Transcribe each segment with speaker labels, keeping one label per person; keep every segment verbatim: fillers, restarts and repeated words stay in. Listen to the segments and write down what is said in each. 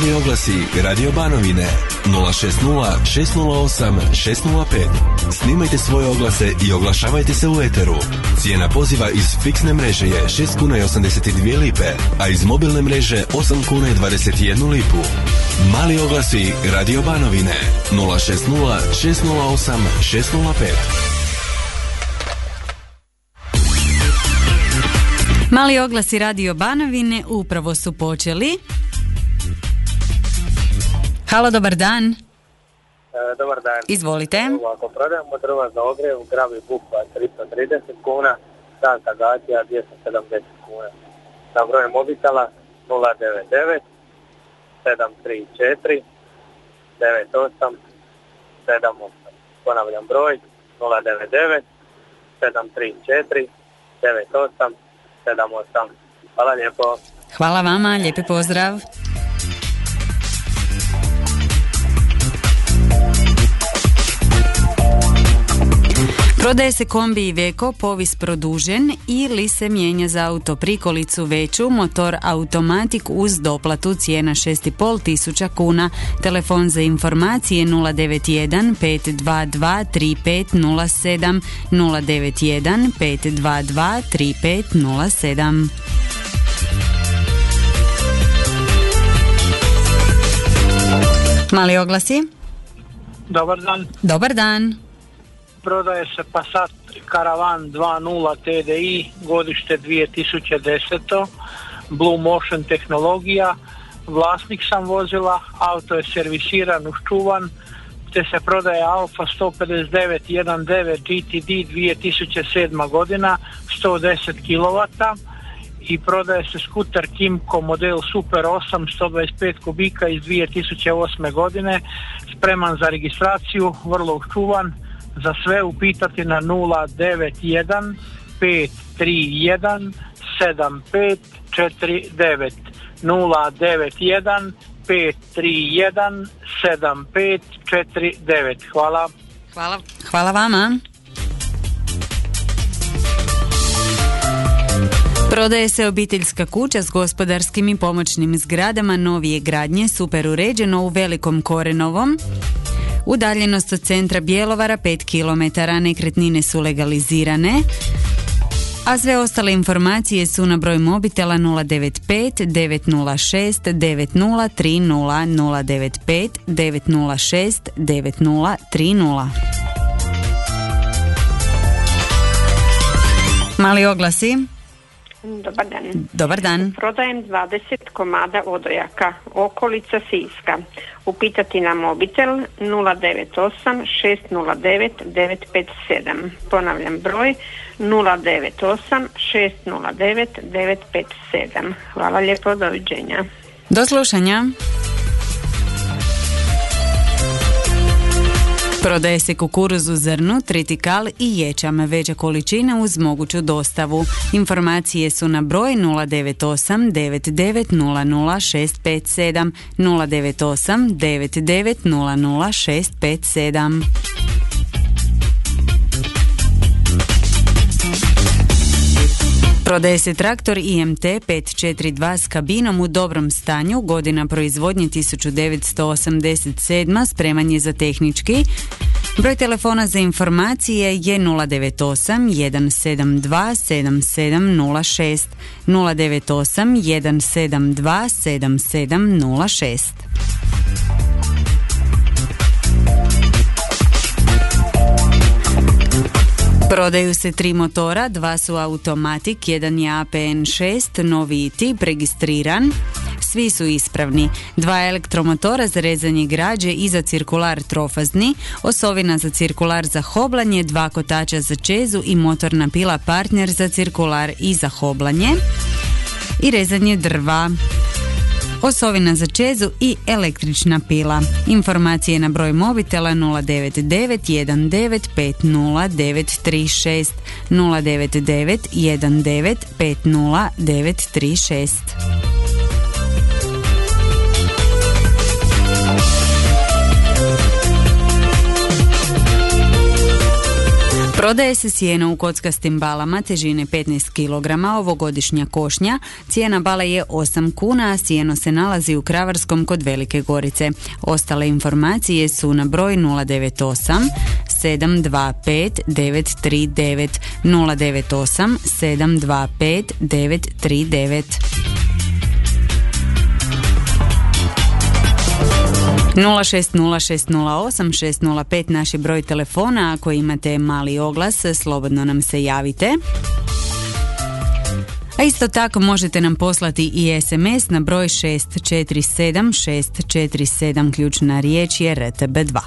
Speaker 1: Mali oglasi Radio Banovine nula šest nula šest nula osam šest nula pet. Snimajte svoje oglase i oglašavajte se u eteru. Cijena poziva iz fiksne mreže je šest kuna i osamdeset dvije lipe, a iz mobilne mreže osam kuna i dvadeset jednu lipu. Mali oglasi Radio Banovine nula šest nula šest nula osam šest nula pet.
Speaker 2: Mali oglasi Radio Banovine upravo su počeli. Halo, dobar dan.
Speaker 3: E, dobar dan.
Speaker 2: Izvolite.
Speaker 3: Ako prodajemo drva za ogrjev, grabi bukva tristo trideset kuna, stanka gacija dvjesto sedamdeset kuna. Na broj mobitela nula devet devet sedam tri četiri devet osam sedam osam. Ponavljam broj nula devet devet sedam tri četiri devet osam sedam osam. Hvala lijepo.
Speaker 2: Hvala vama, lijepi pozdrav. Prodaje se kombi Iveco, povis produžen ili se mijenja za auto prikolicu veću, motor automatik uz doplatu, cijena šest i pol tisuća kuna. Telefon za informacije nula devet jedan pet dva dva tri pet nula sedam nula devet jedan pet dva dva tri pet nula sedam. Mali oglasi.
Speaker 4: Dobar dan.
Speaker 2: Dobar dan.
Speaker 4: Prodaje se Passat Caravan dva nula T D I, godište dvije tisuće deset. Blue Motion tehnologija. Vlasnik sam vozila, auto je servisiran, uščuvan, te se prodaje Alfa sto pedeset devet devetnaest G T D dvije tisuće sedma godina, sto deset kilovata, i prodaje se skuter Kimco model Super osam sto dvadeset pet kubika iz dvije tisuće osme godine, spreman za registraciju, vrlo uščuvan. Za sve upitati na nula devet jedan pet tri jedan sedam pet četiri devet nula devet jedan pet tri jedan sedam pet četiri devet. Hvala.
Speaker 2: Hvala. Hvala vama. Prodaje se obiteljska kuća s gospodarskim i pomoćnim zgradama novije gradnje, super uređeno u Velikom Korenovom. Udaljenost od centra Bjelovara pet kilometara, nekretnine su legalizirane, a sve ostale informacije su na broj mobitela nula devet pet devet nula šest devet nula tri nula nula devet pet devet nula šest devet nula tri nula. Mali oglasi.
Speaker 5: Dobar dan.
Speaker 2: Dobar dan.
Speaker 5: Prodajem dvadeset komada odojaka, okolica Siska. Upitati na mobitel nula devet osam šest nula devet devet pet sedam. Ponavljam broj nula devet osam šest nula devet devet pet sedam. Hvala lijepo, doviđenja.
Speaker 2: Do slušanja. Prodaje se kukuruz u zrnu, tritikal i ječam, veća količina uz moguću dostavu. Informacije su na broj nula devet osam devet devet nula nula šest pet sedam nula devet osam devet devet nula nula šest pet sedam. Prodaje se traktor I M T pet četiri dva s kabinom u dobrom stanju, godina proizvodnje tisuću devetsto osamdeset sedma, spreman je za tehnički. Broj telefona za informacije je nula devet osam jedan sedam dva sedam sedam nula šest nula devet osam jedan sedam dva sedam sedam nula šest. Prodaju se tri motora, dva su automatik, jedan je A P N šest, noviji tip, registriran. Svi su ispravni. Dva elektromotora za rezanje građe i za cirkular trofazni, osovina za cirkular za hoblanje, dva kotača za čezu i motorna pila partner za cirkular i za hoblanje i rezanje drva. Osovina za čezu i električna pila. Informacije na broj mobitela nula devet devet jedan devet pet nula devet tri šest nula devet devet jedan devet pet nula devet tri šest. Prodaje se sijeno u kockastim balama težine petnaest kilograma, ovogodišnja košnja. Cijena bale je osam kuna, a sijeno se nalazi u Kravarskom kod Velike Gorice. Ostale informacije su na broj nula devet osam sedam dva pet devet tri devet, nula devet osam sedam dva pet devet tri devet. nula šest nula šest nula osam šest nula pet naš je broj telefona. Ako imate mali oglas, slobodno nam se javite. A isto tako možete nam poslati i es em es na broj šest četiri sedam šest četiri sedam, ključna riječ je er te be dva.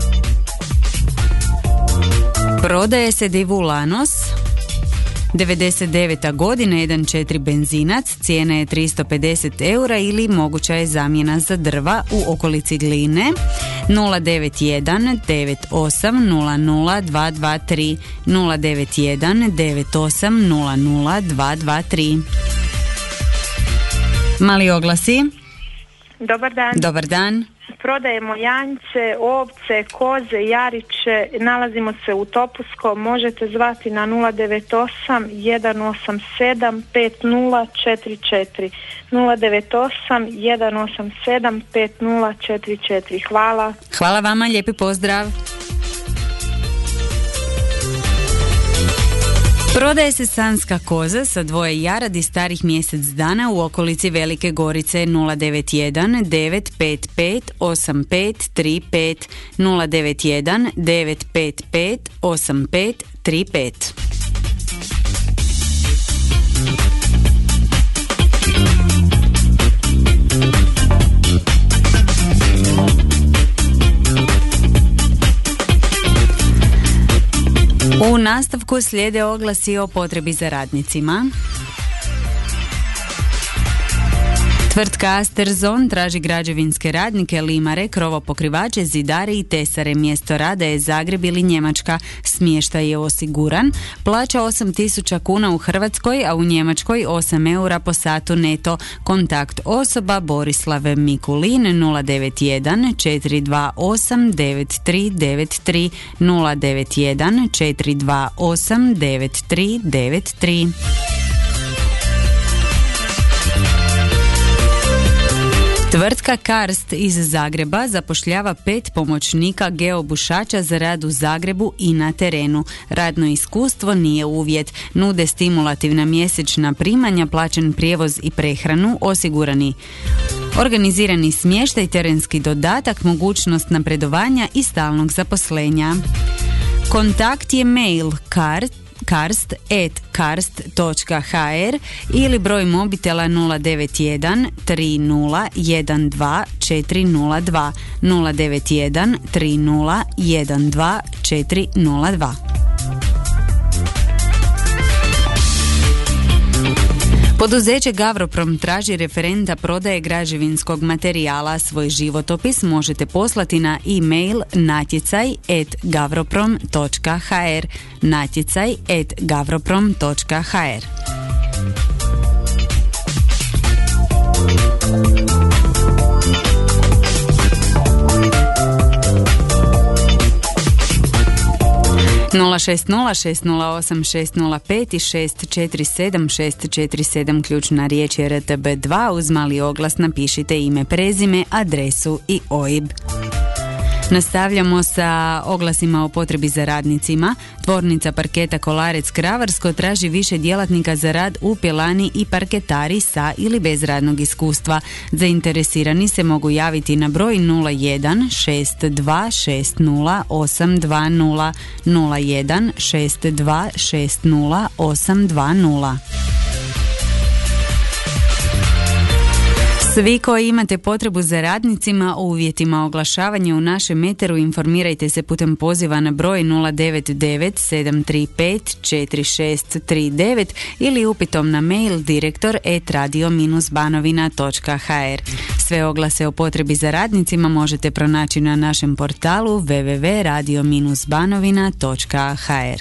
Speaker 2: Prodaje se Divu Lanos, devedeset deveta godina, jedan četiri benzinac, cijena je tristo pedeset eura ili moguća je zamjena za drva u okolici Gline. Nula devet jedan devet osam nula nula dva dva tri, nula devet jedan devet osam nula nula dva dva tri. Mali oglasi.
Speaker 6: Dobar dan.
Speaker 2: Dobar dan.
Speaker 6: Prodajemo janjce, ovce, koze, jariće, nalazimo se u Topuskom, možete zvati na nula devet osam jedan osam sedam pet nula četiri četiri, nula devet osam jedan osam sedam pet nula četiri četiri. Hvala.
Speaker 2: Hvala vama, lijepi pozdrav. Prodaje se sanska koza sa dvoje jaradi starih mjesec dana u okolici Velike Gorice. Nula devet jedan devet pet pet osam pet tri pet, nula devet jedan devet pet pet osam pet tri pet. U nastavku slijede oglasi o potrebi za radnicima. Tvrtka Asterzon traži građevinske radnike, limare, krovopokrivače, zidare i tesare. Mjesto rada je Zagreb ili Njemačka. Smještaj je osiguran. Plaća osam tisuća kuna u Hrvatskoj, a u Njemačkoj osam eura po satu neto. Kontakt osoba Borislav Mikulin nula devet jedan četiri dva osam devet tri devet tri, nula devet jedan četiri dva osam devet tri devet tri. Tvrtka Karst iz Zagreba zapošljava pet pomoćnika geobušača za rad u Zagrebu i na terenu. Radno iskustvo nije uvjet. Nude stimulativna mjesečna primanja, plaćen prijevoz i prehranu, osigurani organizirani smještaj, terenski dodatak, mogućnost napredovanja i stalnog zaposlenja. Kontakt je mail kart karst at karst točka ha er ili broj mobitela nula devet jedan tri nula jedan dva četiri nula dva, nula devet jedan tri nula jedan dva četiri nula dva. Poduzeće Gavroprom traži referenta prodaje građevinskog materijala. Svoj životopis možete poslati na e-mail natjecaj at gavroprom točka ha er, natjecaj at gavroprom točka ha er. nula šest nula šest nula osam šest nula pet i šest četiri sedam šest četiri sedam, ključna riječ je er te be dva. Uz mali oglas napišite ime, prezime, adresu i o i be. Nastavljamo sa oglasima o potrebi za radnicima. Tvornica parketa Kolarec Kravarsko traži više djelatnika za rad u pjelani i parketari sa ili bez radnog iskustva. Zainteresirani se mogu javiti na broj nula jedan šest dva šest nula osam dva nula, nula jedan šest dva šest nula osam dva nula. Svi koji imate potrebu za radnicima o uvjetima oglašavanja u našem eteru informirajte se putem poziva na broj nula devet devet sedam tri pet četiri šest tri devet ili upitom na mail direktor at radio banovina točka ha er. Sve oglase o potrebi za radnicima možete pronaći na našem portalu w w w točka radio banovina točka ha er.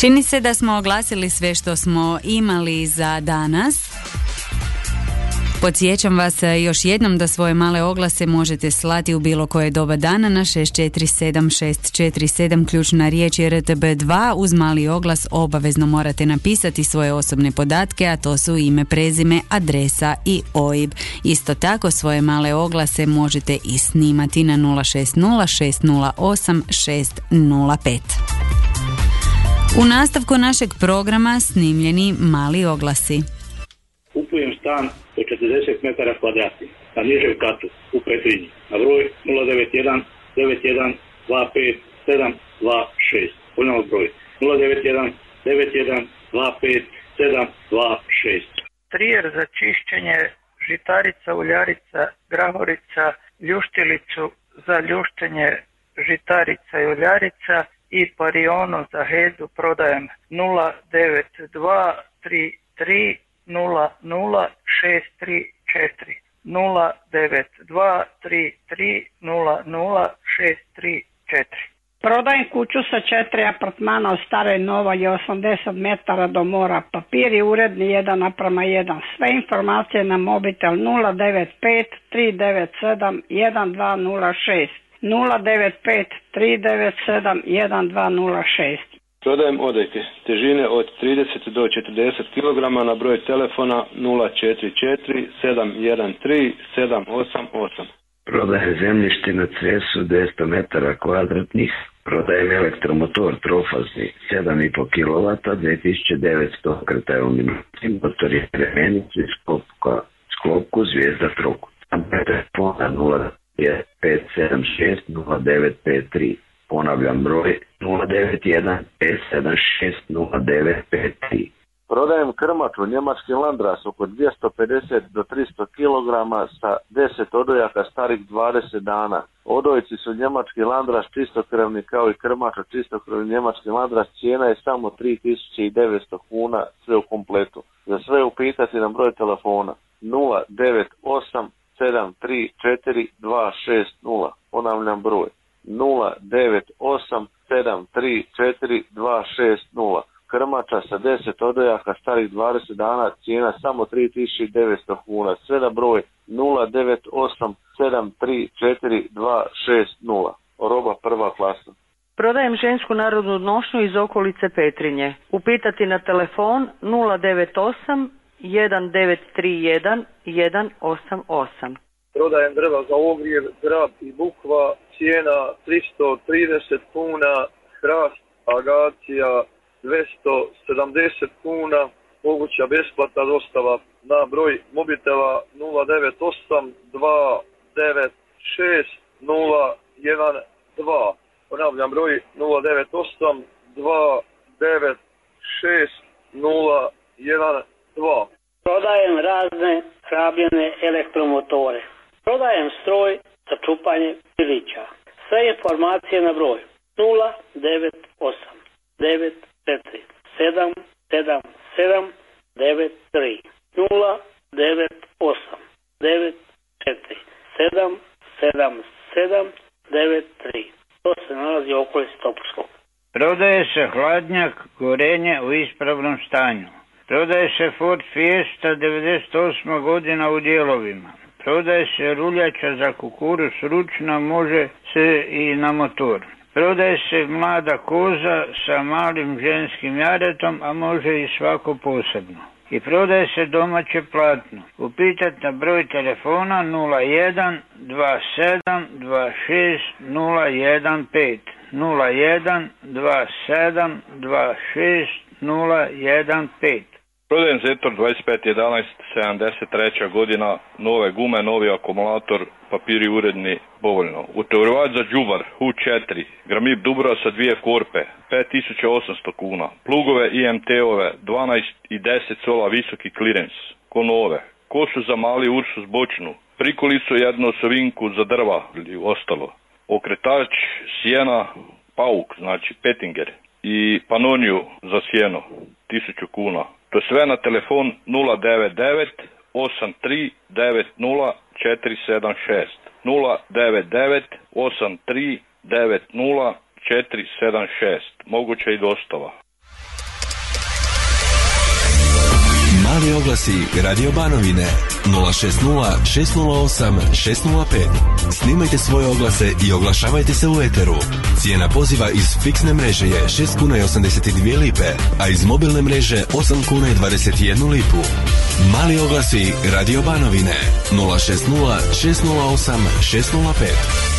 Speaker 2: Čini se da smo oglasili sve što smo imali za danas. Podsjećam vas još jednom da svoje male oglase možete slati u bilo koje doba dana na šest četiri sedam šest četiri sedam, ključna riječ je R T B dva. Uz mali oglas obavezno morate napisati svoje osobne podatke, a to su ime, prezime, adresa i O I B. Isto tako svoje male oglase možete i snimati na nula šest nula šest nula osam šest nula pet. U nastavku našeg programa snimljeni mali oglasi.
Speaker 7: Kupujem stan od četrdeset metara kvadratnih na nižem katu u Petrinji na broj nula devet jedan devet jedan dva pet sedam dva šest. Ponovno broj nula devet jedan devet jedan dva pet sedam dva šest.
Speaker 4: Trijer za čišćenje žitarica, uljarica, grahorica, ljuštilicu za ljuštenje žitarica i uljarica i parionu za hezu prodajem nula devet dva tri tri nula nula šest tri četiri nula devet dva tri tri nula nula šest tri četiri.
Speaker 8: Prodajem kuću sa četiri apartmana od stare i nova i osamdeset metara do mora. Papir je uredni jedan naprama jedan. Sve informacije na mobitel nula devet pet tri devet sedam jedan dva nula šest nula devet pet tri devet sedam jedan dva nula šest.
Speaker 9: Prodajem odojke težine od trideset do četrdeset kilograma na broj telefona nula četiri četiri sedam jedan tri sedam osam osam.
Speaker 10: Prodajem zemljište na Cresu dvjesto metara kvadratnih. Prodajem elektromotor trofazni sedam i pol kilovata dvije tisuće devetsto krtajovni motor je remenicu i sklopka, sklopku Zvijezda Trokut. Telefona nula pet sedam šest nula devet pet tri. Ponavljam broj nula devet jedan pet sedam šest nula devet pet tri.
Speaker 11: Prodajem krmaču njemački landras oko dvjesto pedeset do tristo kilograma sa deset odojaka starih dvadeset dana. Odojci su njemački landras čistokrvni kao i krmača čistokrvni njemački landras. Cijena je samo tri tisuće devetsto kuna sve u kompletu. Za sve upitati na broj telefona nula devet osam sedam tri četiri dva šest nula. Ponavljam broj nula devet osam sedam tri četiri dva šest nula. Krmača sa deset odojaka starih dvadeset dana, cijena samo tri tisuće devetsto kuna. Sve na broj nula devet osam sedam tri četiri dva šest nula. Roba prva klasa.
Speaker 12: Prodajem žensku narodnu nošnju iz okolice Petrinje. Upitati na telefon nula devet osam jedan devet tri jedan jedan osam osam.
Speaker 13: Prodajem drva za ogrjev, grab i bukva, cijena tristo trideset kuna, hrast, agacija dvjesto sedamdeset kuna, moguća besplatna dostava na broj mobitela nula devet osam dva devet šest nula jedan dva. Ponavljam broj nula devet osam dva devet šest nula jedan dva.
Speaker 14: Prodajem razne rabljene elektromotore. Prodajem stroj za čupanje pilića. Sve informacije na broj nula devet osam devet četiri sedam sedam sedam devet tri nula devet osam devet četiri sedam sedam sedam devet tri. To se nalazi u okolici Topuskog.
Speaker 15: Prodaje se hladnjak Gorenje u ispravnom stanju. Prodaje se Ford Fiesta devedeset osma godina u dijelovima. Prodaje se ruljača za kukuruz ručna, može se i na motor. Prodaje se mlada koza sa malim ženskim jaretom, a može i svako posebno. I prodaje se domaće platno. Upitati na broj telefona nula jedan dva sedam dva šest nula jedan pet nula jedan dva sedam dva šest nula jedan pet.
Speaker 16: Prodajem Zetor dvadeset pet jedanaest sedamdeset treća godina, nove gume, novi akumulator, papiri uredni, povoljno. Utovarivač za đubar Hu četiri, Gramib Dubra sa dvije korpe, pet tisuća osamsto kuna. Plugove I M T-ove, dvanaest i deset sola visoki klirens, ko nove. Kosu za mali Ursus bočnu, prikolicu jednu osovinku za drva ili ostalo. Okretač sjena Pauk, znači Pettinger, i Panoniju za sjeno, tisuću kuna. To sve na telefon nula devet devet osam tri devet nula četiri sedam šest nula devet devet osam tri devet nula četiri sedam šest. Moguće i dostava.
Speaker 1: Mali oglasi Radio Banovine nula šest nula šest nula osam šest nula pet. Snimajte svoje oglase i oglašavajte se u eteru. Cijena poziva iz fiksne mreže je šest kuna i osamdeset dvije lipe, a iz mobilne mreže osam kuna i dvadeset jednu lipu. Mali oglasi Radio Banovine nula šest nula šest nula osam šest nula pet.